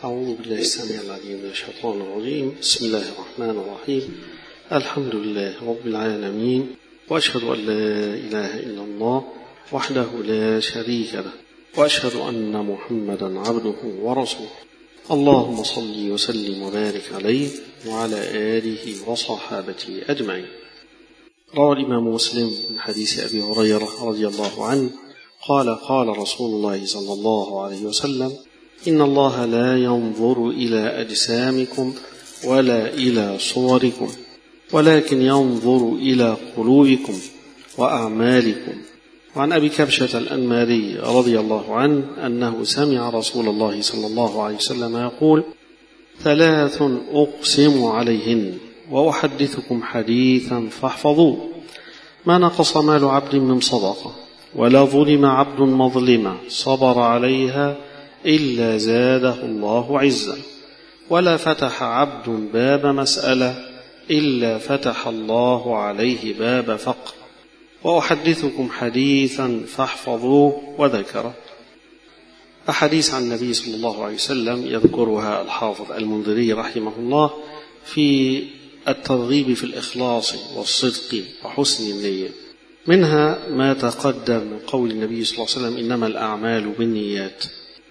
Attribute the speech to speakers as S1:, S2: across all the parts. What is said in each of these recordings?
S1: أعوذ بالله السميع العليم من الشيطان الرجيم. بسم الله الرحمن الرحيم. الحمد لله رب العالمين، وأشهد أن لا إله إلا الله وحده لا شريك له، وأشهد أن محمدا عبده ورسوله. اللهم صل وسلم وبارك عليه وعلى آله وصحابته أجمعين. روى الإمام مسلم من حديث أبي هريرة رضي الله عنه قال: قال رسول الله صلى الله عليه وسلم: إن الله لا ينظر إلى أجسامكم ولا إلى صوركم، ولكن ينظر إلى قلوبكم وأعمالكم. وعن أبي كبشة الأنماري رضي الله عنه أنه سمع رسول الله صلى الله عليه وسلم يقول: ثلاث أقسم عليهن وأحدثكم حديثا فاحفظوه: ما نقص مال عبد من صدقة، ولا ظلم عبد مظلمة صبر عليها إلا زاده الله عزا، ولا فتح عبد باب مسألة إلا فتح الله عليه باب فقر. وأحدثكم حديثا فاحفظوه وذكره. أحاديث عن النبي صلى الله عليه وسلم يذكرها الحافظ المنذري رحمه الله في الترغيب في الإخلاص والصدق وحسن النية. منها ما تقدم من قول النبي صلى الله عليه وسلم: إنما الأعمال بالنيات.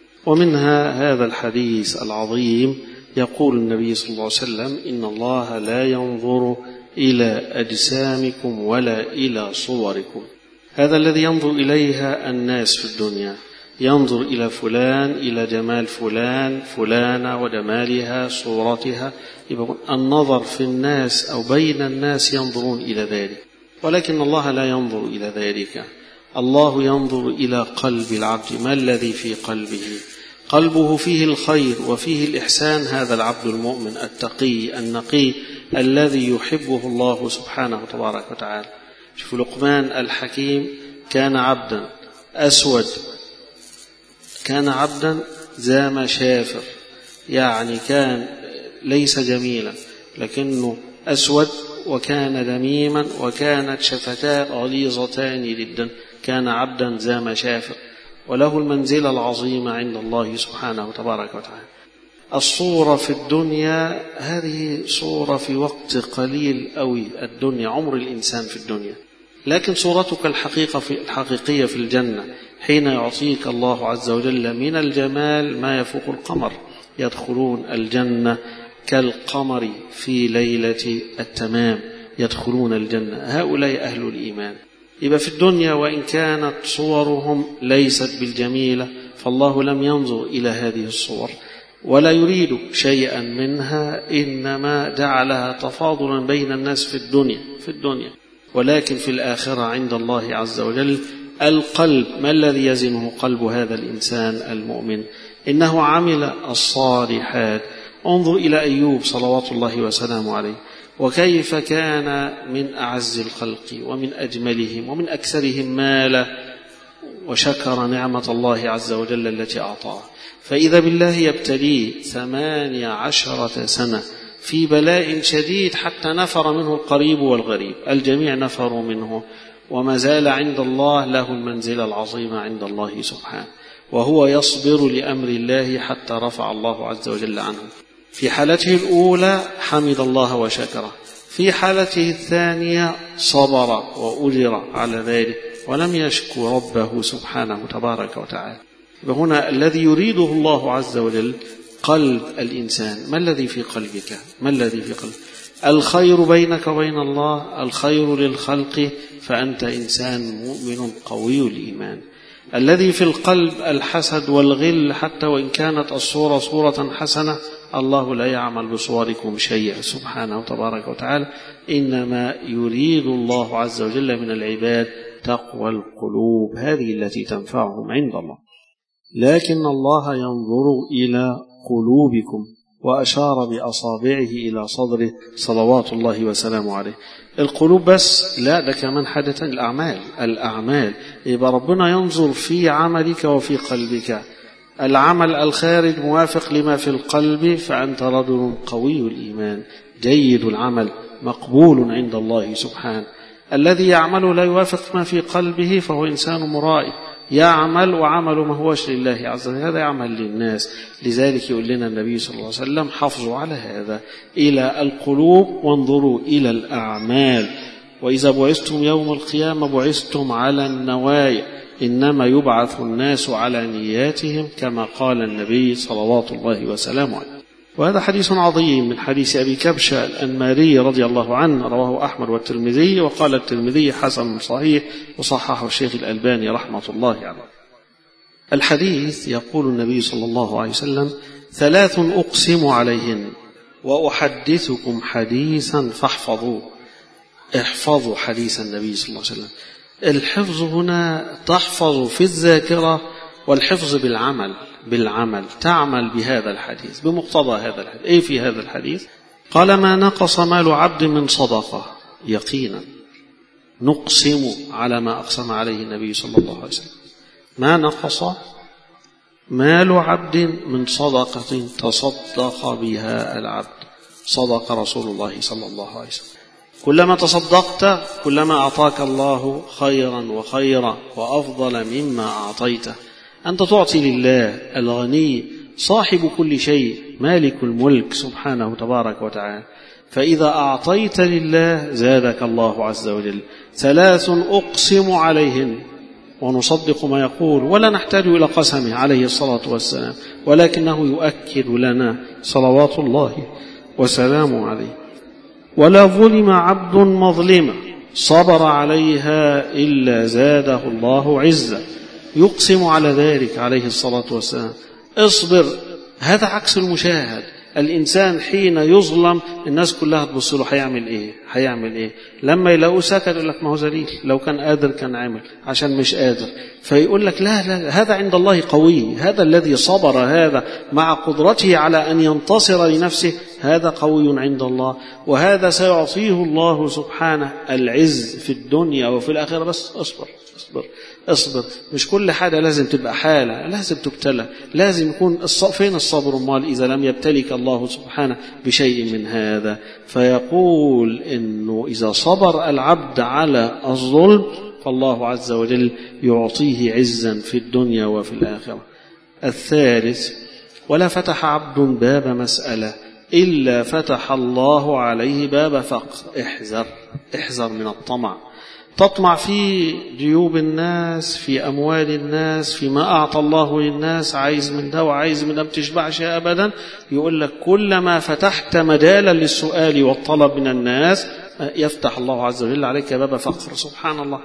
S1: ومنها هذا الحديث العظيم يقول النبي صلى الله عليه وسلم: إن الله لا ينظر إلى أجسامكم ولا إلى صوركم. هذا الذي ينظر إليها الناس في الدنيا، ينظر إلى فلان، إلى جمال فلان فلانة وجمالها صورتها، يبقى النظر في الناس أو بين الناس ينظرون إلى ذلك، ولكن الله لا ينظر إلى ذلك. الله ينظر إلى قلب العبد، ما الذي في قلبه؟ قلبه فيه الخير وفيه الإحسان، هذا العبد المؤمن التقي النقي الذي يحبه الله سبحانه وتبارك وتعالى. شوفوا لقمان الحكيم كان عبدا أسود، كان عبدا ذا مشافر، يعني كان ليس جميلا لكنه أسود، وكان دميما، وكانت شفتاه غليظتان جدا، كان عبدا ذا مشافر، وله المنزلة العظيمة عند الله سبحانه وتبارك وتعالى. الصورة في الدنيا هذه صورة في وقت قليل أوي، الدنيا عمر الإنسان في الدنيا، لكن صورتك الحقيقية في الجنة حين يعطيك الله عز وجل من الجمال ما يفوق القمر. يدخلون الجنة كالقمر في ليلة التمام، يدخلون الجنة، هؤلاء أهل الإيمان. يبقى في الدنيا وإن كانت صورهم ليست بالجميلة، فالله لم ينظر إلى هذه الصور ولا يريد شيئا منها، إنما جعلها تفاضلا بين الناس في الدنيا. ولكن في الآخرة عند الله عز وجل القلب، ما الذي يزنه قلب هذا الإنسان المؤمن؟ إنه عمل الصالحات. انظر إلى أيوب صلوات الله وسلامه عليه، وكيف كان من أعز الخلق ومن أجملهم ومن أكثرهم مالا، وشكر نعمة الله عز وجل التي أعطاه. فإذا بالله يبتليه 18 سنة في بلاء شديد حتى نفر منه القريب والغريب، الجميع نفروا منه، وما زال عند الله له المنزلة العظيمة عند الله سبحانه، وهو يصبر لأمر الله حتى رفع الله عز وجل عنه. في حالته الأولى حمد الله وشكره، في حالته الثانية صبر وأجر على ذلك ولم يشكو ربه سبحانه تبارك وتعالى. وهنا الذي يريده الله عز وجل قلب الإنسان. ما الذي في قلبك؟ ما الذي في قلبك؟ الخير بينك وبين الله، الخير للخلق، فأنت إنسان مؤمن قوي الإيمان. الذي في القلب الحسد والغل، حتى وإن كانت الصورة صورة حسنة، الله لا يعمل بصوركم شيئا سبحانه تبارك وتعالى، إنما يريد الله عز وجل من العباد تقوى القلوب، هذه التي تنفعهم عند الله. لكن الله ينظر إلى قلوبكم، وأشار بأصابعه إلى صدره صلوات الله وسلامه عليه. القلوب بس لا، ده كمان حاجة الأعمال. يبقى ربنا ينظر في عملك وفي قلبك. العمل الخارج موافق لما في القلب، فأنت رجل قوي الإيمان جيد العمل مقبول عند الله سبحانه. الذي يعمل لا يوافق ما في قلبه فهو إنسان مرائي، يعمل وعمله ما هوش لله عز وجل، هذا يعمل للناس. لذلك يقول لنا النبي صلى الله عليه وسلم حافظوا على هذا، إلى القلوب وانظروا إلى الأعمال. وإذا بعثتم يوم القيامة بعثتم على النوايا، إنما يبعث الناس على نياتهم كما قال النبي صلوات الله وسلامه عليه. وهذا حديث عظيم من حديث أبي كبشة الأنماري رضي الله عنه، رواه أحمد والترمذي، وقال الترمذي حسن صحيح، وصححه الشيخ الألباني رحمة الله عليه. الحديث يقول النبي صلى الله عليه وسلم: 3 أقسم عليهن وأحدثكم حديثا فاحفظوه. احفظوا حديث النبي صلى الله عليه وسلم. الحفظ هنا تحفظ في الذاكرة، والحفظ بالعمل تعمل بهذا الحديث بمقتضى هذا الحديث. إيه في هذا الحديث؟ قال: ما نقص مال عبد من صدقة يقينا. نقسم على ما أقسم عليه النبي صلى الله عليه وسلم. ما نقص مال عبد من صدقة تصدق بها العبد. صدق رسول الله صلى الله عليه وسلم. كلما تصدقت كلما أعطاك الله خيرا وخيرا وأفضل مما أعطيته. أنت تعطي لله الغني صاحب كل شيء، مالك الملك سبحانه تبارك وتعالى. فإذا أعطيت لله زادك الله عز وجل. 3 أقسم عليهن، ونصدق ما يقول ولا نحتاج إلى قسمه عليه الصلاة والسلام، ولكنه يؤكد لنا صلوات الله وسلامه عليه. ولا ظلم عبد مظلمة صبر عليها إلا زاده الله عزة. يقسم على ذلك عليه الصلاة والسلام. اصبر. هذا عكس المشاهد. الإنسان حين يظلم الناس كلها تبص له هيعمل إيه لما يلاقوه سكت يقول لك ما هو ذليل، لو كان قادر كان عمل، عشان مش قادر. فيقول لك لا هذا عند الله قوي، هذا الذي صبر هذا مع قدرته على أن ينتصر لنفسه هذا قوي عند الله، وهذا سيعطيه الله سبحانه العز في الدنيا وفي الآخرة. بس اصبر. مش كل حاجة لازم تبقى حالة، لازم تبتلى، لازم يكون فين الصبر مال إذا لم يبتلك الله سبحانه بشيء من هذا. فيقول إنه إذا صبر العبد على الظلم فالله عز وجل يعطيه عزا في الدنيا وفي الآخرة. الثالث: ولا فتح عبد باب مسألة إلا فتح الله عليه باب فقر. احذر من الطمع. تطمع في جيوب الناس، في أموال الناس، فيما أعطى الله للناس، عايز من ده وعايز من ده، بتشبعش أبدا. يقول لك كلما فتحت مجالا للسؤال والطلب من الناس يفتح الله عز وجل عليك باب فقر. سبحان الله.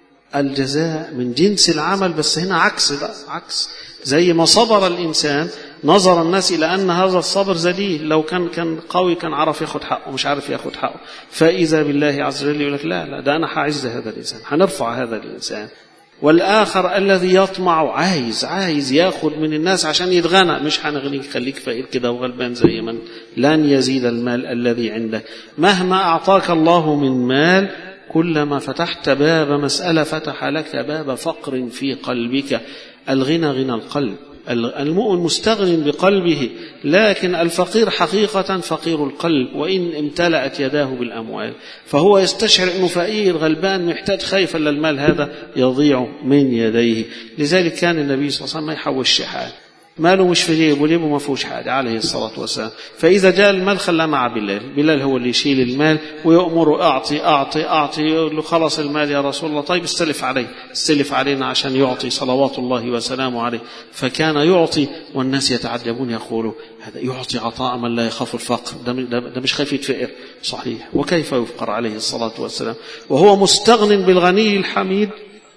S1: الجزاء من جنس العمل، بس هنا عكس. زي ما صبر الإنسان نظر الناس إلى أن هذا الصبر ذليل، لو كان قوي كان عرف ياخد حقه، مش عارف ياخد حقه. فإذا بالله عز وجل يقول لك لا ده أنا هعز هذا الإنسان، هنرفع هذا الإنسان. والآخر الذي يطمع عايز ياخد من الناس عشان يتغنى، مش هنغنيك، خليك فقير كده وغلبان زي من لن يزيد المال الذي عندك. مهما أعطاك الله من مال كلما فتحت باب مسألة فتح لك باب فقر في قلبك. الغنى غنى القلب. المؤمن مستغن بقلبه، لكن الفقير حقيقة فقير القلب، وإن امتلأت يداه بالأموال فهو يستشعر أنه فقير غلبان محتاج خايف أن المال هذا يضيع من يديه. لذلك كان النبي صلى الله عليه وسلم ما يحوش شحال، ماله مش في جيبه، جيبه ما فيهوش حاجة عليه الصلاة والسلام. فإذا جاء المال خلاه مع بلال هو اللي يشيل المال ويأمره أعطي. يقول له خلص المال يا رسول الله، طيب استلف علينا عشان يعطي صلوات الله وسلامه عليه. فكان يعطي والناس يتعجبون يقولوا هذا يعطي عطاء من لا يخاف الفقر، ده مش خايف يتفقر. صحيح، وكيف يفقر عليه الصلاة والسلام وهو مستغن بالغني الحميد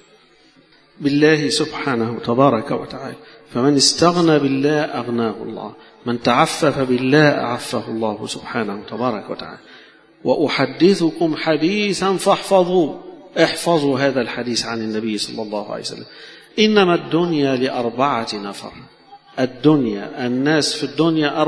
S1: بالله سبحانه تبارك وتعالى. فمن استغنى بالله أغناه الله، من تعفف بالله أعفه الله سبحانه تبارك وتعالى. وأحدثكم حديثا فاحفظوا. احفظوا هذا الحديث عن النبي صلى الله عليه وسلم. إنما الدنيا ل4 نفر. الدنيا، الناس في الدنيا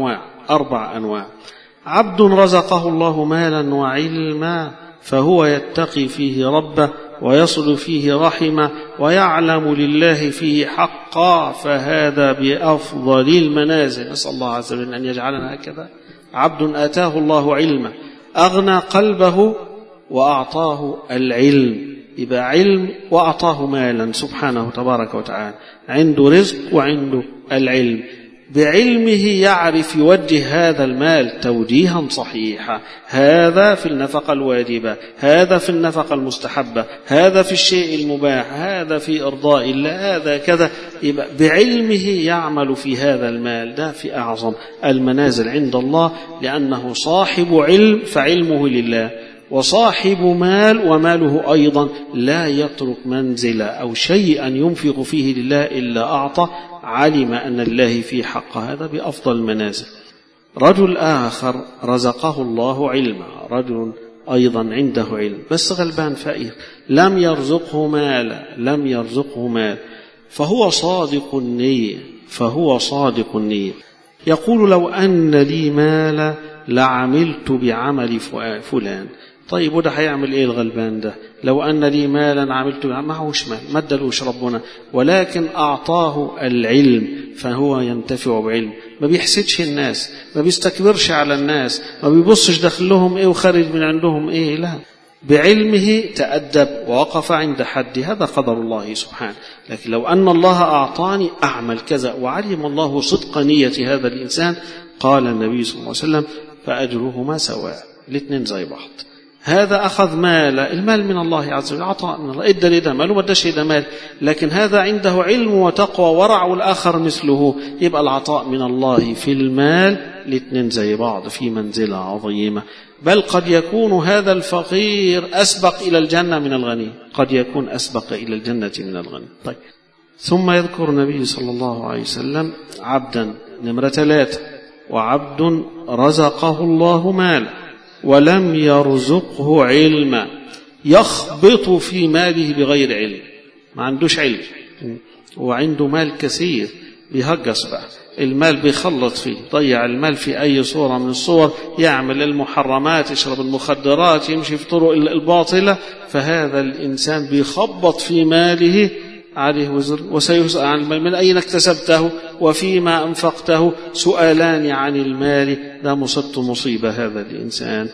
S1: 4 أنواع. عبد رزقه الله مالا وعلما فهو يتقي فيه ربه ويصل فيه رحمه ويعلم لله فيه حقا، فهذا بأفضل المنازل. نسأل الله عز وجل أن يجعلنا هكذا. عبد آتاه الله علما أغنى قلبه وأعطاه العلم يبقى علم وأعطاه مالا سبحانه تبارك وتعالى، عنده رزق وعنده العلم، بعلمه يعرف يوجه هذا المال توجيها صحيحا، هذا في النفقة الواجبة، هذا في النفقة المستحبة، هذا في الشيء المباح، هذا في إرضاء الله، هذا كذا. يبقى بعلمه يعمل في هذا المال، ده في أعظم المنازل عند الله، لأنه صاحب علم فعلمه لله، وصاحب مال وماله أيضا لا يترك منزلة أو شيئا ينفق فيه لله إلا أعطى، علم أن الله في حق، هذا بأفضل المنازل. رجل آخر رزقه الله علما، رجل أيضا عنده علم بس غلبان فقير، لم يرزقه مال، فهو صادق النية، يقول لو أن لي مال لعملت بعمل فلان. طيب وده هيعمل ايه الغلبان ده؟ لو أن لي مالا عملت معهوش مال، ما ادالوش ربنا، ولكن أعطاه العلم فهو ينتفع بعلم، ما بيحسدش الناس، ما بيستكبرش على الناس، ما بيبصش داخلهم ايه وخارج من عندهم ايه، لا، بعلمه تأدب ووقف عند حد، هذا قدر الله سبحانه. لكن لو أن الله أعطاني أعمل كذا، وعلم الله صدق نية هذا الإنسان، قال النبي صلى الله عليه وسلم فأجرهما سواء، الاثنين زي بعض. هذا أخذ مال، المال من الله عز وجل، عطاء من الله، إدى لده مال وما اداش لده مال، لكن هذا عنده علم وتقوى ورع، والآخر مثله، يبقى العطاء من الله في المال، الاثنين زي بعض في منزلة عظيمة. بل قد يكون هذا الفقير أسبق إلى الجنة من الغني، قد يكون أسبق إلى الجنة من الغني. طيب، ثم يذكر النبي صلى الله عليه وسلم عبدا، نمرة 3، وعبد رزقه الله مالا ولم يرزقه علما، يخبط في ماله بغير علم، ما عندوش علم وعنده مال كثير، بيهجس بقى المال، بيخلط فيه، ضيع المال في أي صورة من الصور، يعمل المحرمات، يشرب المخدرات، يمشي في طرق الباطلة، فهذا الإنسان بيخبط في ماله، عليه وزر، وسيسأل عن المال من أين اكتسبته وفيما أنفقته، سؤالان عن المال، لا مصيبة هذا الإنسان.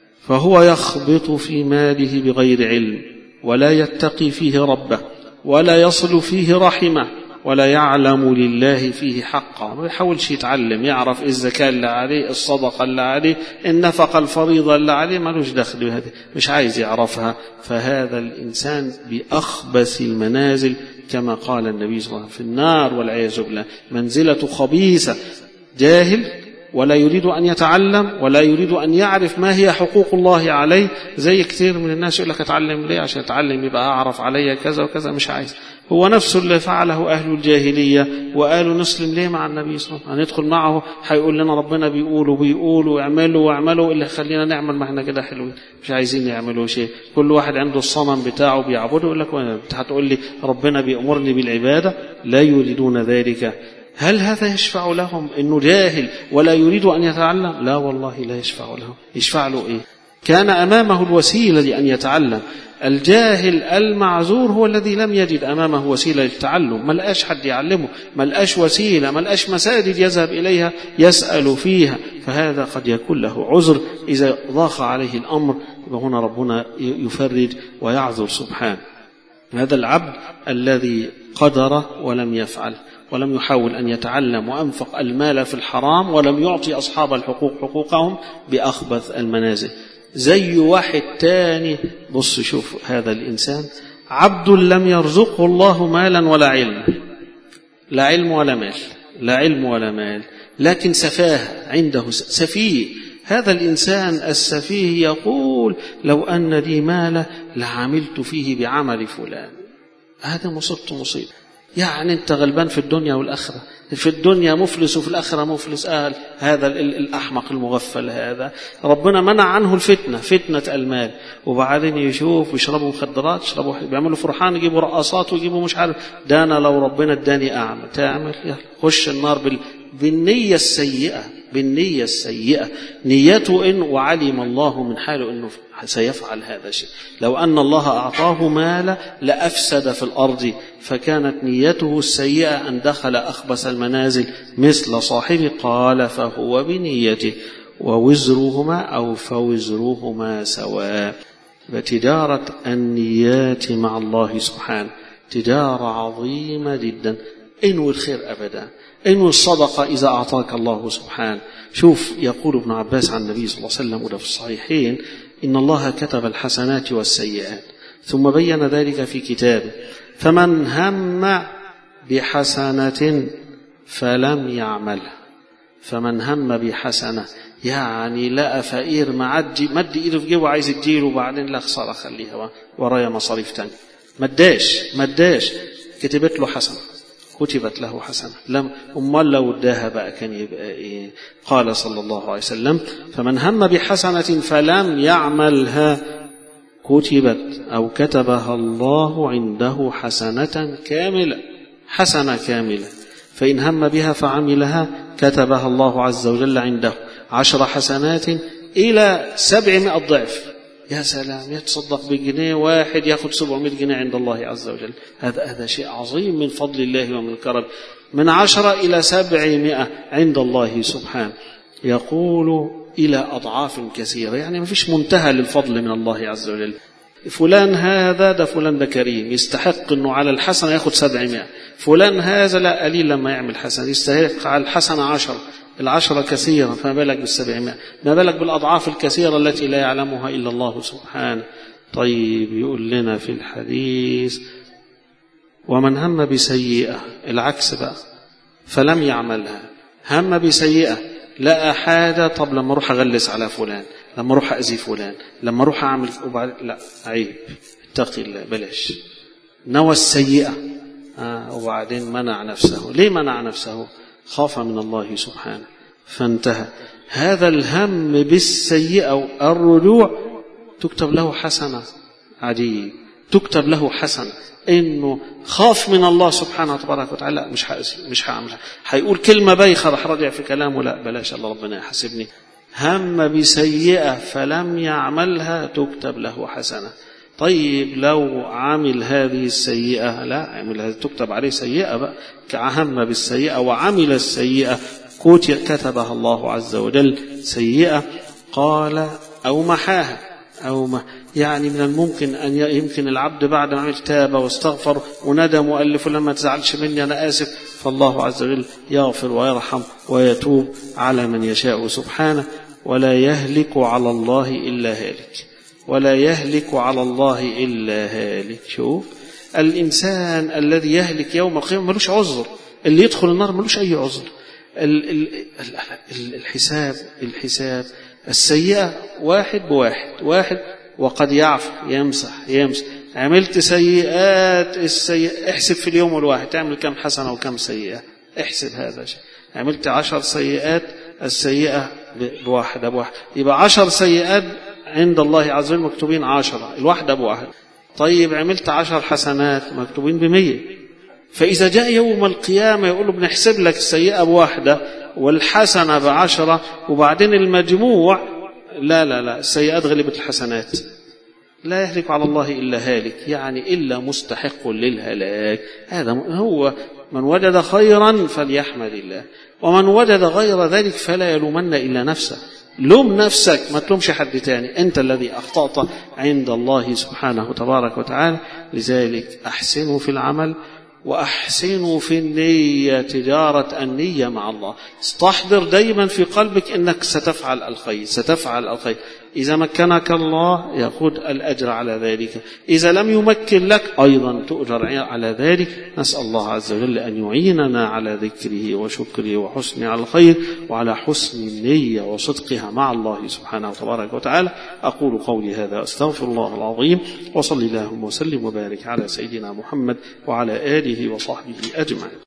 S1: فهو يخبط في ماله بغير علم، ولا يتقي فيه ربه، ولا يصل فيه رحمه، ولا يعلم لله فيه حقا، ما يحاولش يتعلم يعرف الزكاة اللي عليه، الصدقة اللي عليه، النفقة الفريضة اللي عليه، مالوش دخل بهذه، مش عايز يعرفها. فهذا الإنسان بأخبث المنازل، كما قال النبي صلى الله عليه وسلم، في النار والعياذ بالله، منزلة خبيثة، جاهل ولا يريد أن يتعلم، ولا يريد أن يعرف ما هي حقوق الله عليه. زي كثير من الناس يقول لك أتعلم ليه؟ عشان أتعلم يبقى أعرف علي كذا وكذا، مش عايز. هو نفسه اللي فعله أهل الجاهلية، وقالوا نسلم ليه مع النبي صلى الله عليه وسلم؟ هندخل معه هيقول لنا ربنا بيقولوا اعملوا اللي خلينا نعمل، ما احنا كده حلوين، مش عايزين يعملوا شيء. كل واحد عنده الصنم بتاعه بيعبده، يقول لك هتقول لي ربنا بيأمرني بالعبادة؟ لا يريدون ذلك. هل هذا يشفع لهم إنه جاهل ولا يريد أن يتعلم؟ لا والله لا يشفع لهم. يشفع له إيه؟ كان أمامه الوسيلة لأن يتعلم. الجاهل المعذور هو الذي لم يجد أمامه وسيلة للتعلم، ما لقاش حد يعلمه، ما لقاش وسيلة، ما لقاش مساجد يذهب إليها يسأل فيها، فهذا قد يكون له عذر إذا ضاق عليه الأمر، وهنا ربنا يفرج ويعذر سبحانه. هذا العبد الذي قدر ولم يفعل، ولم يحاول أن يتعلم، وأنفق المال في الحرام، ولم يعطي أصحاب الحقوق حقوقهم، بأخبث المنازل. زي واحد تاني، بص شوف هذا الإنسان، عبد لم يرزقه الله مالا ولا علم، لا علم ولا مال، لا علم ولا مال، لكن سفاه، عنده سفيه. هذا الإنسان السفيه يقول لو أن لي مال لعملت فيه بعمل فلان. هذا مصيبة. يعني أنت غلبان في الدنيا والآخرة، في الدنيا مفلس وفي الآخرة مفلس. هذا الأحمق المغفل هذا ربنا منع عنه الفتنة، فتنة المال، وبعدين يشوف يشربوا مخدرات، بيعملوا فرحان، يجيبوا رقصات ويجيبوا مش عارف. ده أنا لو ربنا اداني أعمل، تعمل يلا خش النار بالنية السيئة، نيته إن وعلم الله من حاله إنه سيفعل هذا الشيء. لو أن الله أعطاه مالا لأفسد في الأرض، فكانت نيته السيئة أن دخل أخبث المنازل مثل صاحبه. قال فهو بنيته ووزرهما أو فوزرهما سواء. تجارة النيات مع الله سبحانه تجارة عظيمة جدا. انوي الخير أبدا، انوي الصدقة إذا أعطاك الله سبحانه. شوف يقول ابن عباس عن النبي صلى الله عليه وسلم وده في الصحيحين: إن الله كتب الحسنات والسيئات ثم بين ذلك في كتابه، فمن هم بحسنة فلم يعملها. فمن هم بحسنة يعني لقى فقير مد ايده في جيبه عايز يديله، وبعدين لا خساره خليها ورايا مصاريف تانية، مداش كتبت له حسنه، كتبت له حسنه. لم امال لو اداها بقى كان يبقى ايه؟ قال صلى الله عليه وسلم: فمن هم بحسنه فلم يعملها كتبت أو كتبها الله عنده حسنة كاملة. فإن هم بها فعملها كتبها الله عز وجل عنده 10 حسنات إلى 700 ضعف. يا سلام، يتصدق بجنيه واحد يأخذ 700 جنيه عند الله عز وجل. هذا شيء عظيم من فضل الله ومن كرم. من 10 إلى 700 عند الله سبحانه. يقول إلى أضعاف كثيرة، يعني ما فيش منتهى للفضل من الله عز وجل. فلان هذا ده فلان ده كريم يستحق أنه على الحسنة يأخذ 700. فلان هذا لا قليل لما يعمل حسنة يستحق على الحسنة 10. 10 كثيرة، فما بالك بال700، ما بالك بالأضعاف الكثيرة التي لا يعلمها إلا الله سبحانه. طيب يقول لنا في الحديث: ومن هم بسيئة، العكس بقى، فلم يعملها. هم بسيئة، لا حاجة، طب لما اروح اغلس على فلان، لما اروح اذي فلان، لما اروح اعمل، لا عيب، اتقي الله، بلاش. نوى السيئة وبعدين منع نفسه. ليه منع نفسه؟ خاف من الله سبحانه فانتهى. هذا الهم بالسيئة الرجوع تكتب له حسنة. عجيب، تكتب له حسنة انه خاف من الله سبحانه تبارك وتعالى. مش هعملها، هيقول كلمة بايخة رح رجع في كلامه، لا بلاش، الله ربنا يحاسبني. هم بسيئة فلم يعملها تكتب له حسنة. طيب لو عمل هذه السيئة، لا عملها تكتب عليه سيئة بقى. هم بالسيئة وعمل السيئة كتبها الله عز وجل سيئة. قال أو محاها، يعني من الممكن أن يمكن العبد بعد ما عمل تاب واستغفر وندم وقال لفلان ما تزعلش مني أنا آسف، فالله عز وجل يغفر ويرحم ويتوب على من يشاء سبحانه. ولا يهلك على الله إلا هالك، ولا يهلك على الله إلا هالك. شوف الإنسان الذي يهلك يوم القيامة ملوش عذر، اللي يدخل النار ملوش أي عذر. الحساب السيئة واحد بواحد، وقد يعفو يمسح. عملت سيئات، السيئة احسب في اليوم الواحد تعمل كم حسنة وكم سيئة، احسب هذا شيء. عملت 10 سيئات، السيئة بواحد، يبقى 10 سيئات عند الله عز وجل مكتوبين 10، الواحدة بواحد. طيب عملت 10 حسنات مكتوبين ب100. فإذا جاء يوم القيامة يقولوا بنحسب لك السيئة بواحدة والحسنة ب10، وبعدين المجموع لا السيئات غلبت الحسنات. لا يهلك على الله إلا هالك، يعني إلا مستحق للهلاك. هذا هو من وجد خيرا فليحمد الله، ومن وجد غير ذلك فلا يلومن إلا نفسه. لوم نفسك، ما تلومش حد تاني، أنت الذي أخطأت عند الله سبحانه تبارك وتعالى. لذلك أحسنوا في العمل وأحسنوا في النية، تجارة النية مع الله. استحضر دايما في قلبك أنك ستفعل الخير. إذا مكنك الله يأخذ الأجر على ذلك، إذا لم يمكن لك أيضا تؤجر على ذلك. نسأل الله عز وجل أن يعيننا على ذكره وشكره وحسن على الخير، وعلى حسن النية وصدقها مع الله سبحانه وتبارك وتعالى. أقول قولي هذا، أستغفر الله العظيم، وصلي اللهم وسلم وبارك على سيدنا محمد وعلى آله وصحبه أجمعين.